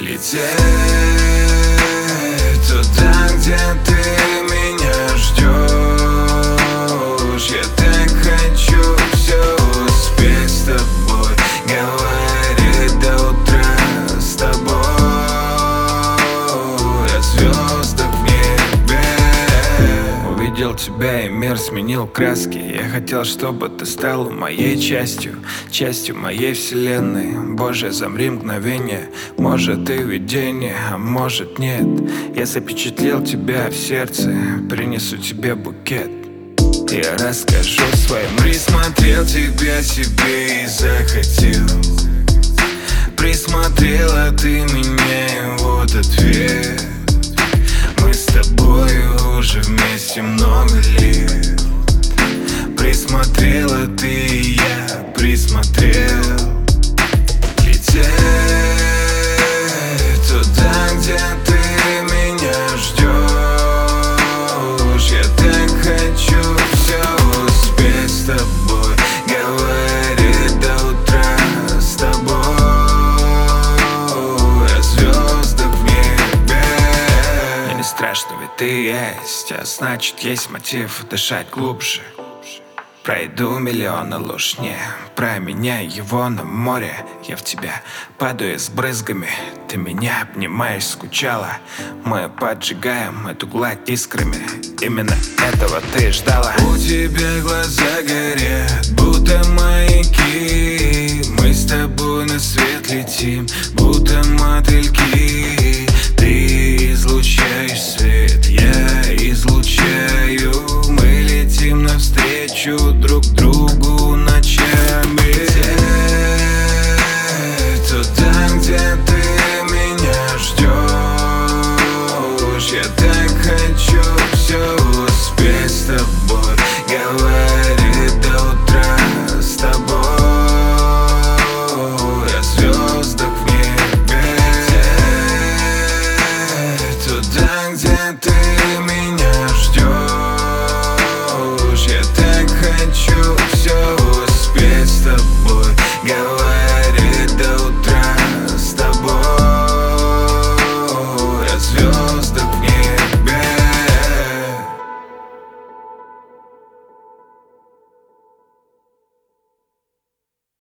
Лететь туда, где ты меня ждешь. Я так хочу все успеть с тобой, говорить до утра с тобой, о звездах в небе. Увидел тебя и мир сменил краски. Я хотел, чтобы ты стала моей частью, частью моей вселенной. Боже, замри мгновение. Может и видение, а может нет. Я запечатлел тебя в сердце, принесу тебе букет. Я расскажу своим. Присмотрел тебя себе и захотел. Присмотрела ты меня, и вот ответ. Мы с тобой уже вместе много лет. Присмотрела ты, и я присмотрел. Лететь туда, где ты меня ждешь. Я так хочу все успеть с тобой, говорить до утра с тобой, о звездах в небе. Мне не страшно, ведь ты есть, а значит есть мотив дышать глубже. Пройду миллионы луж, не променяй его на море. Я в тебя падаю с брызгами, ты меня обнимаешь, скучала. Мы поджигаем эту гладь искрами, именно этого ты ждала. У тебя глаза горят, будто маяки. Мы с тобой на свет летим, будто мотыльки.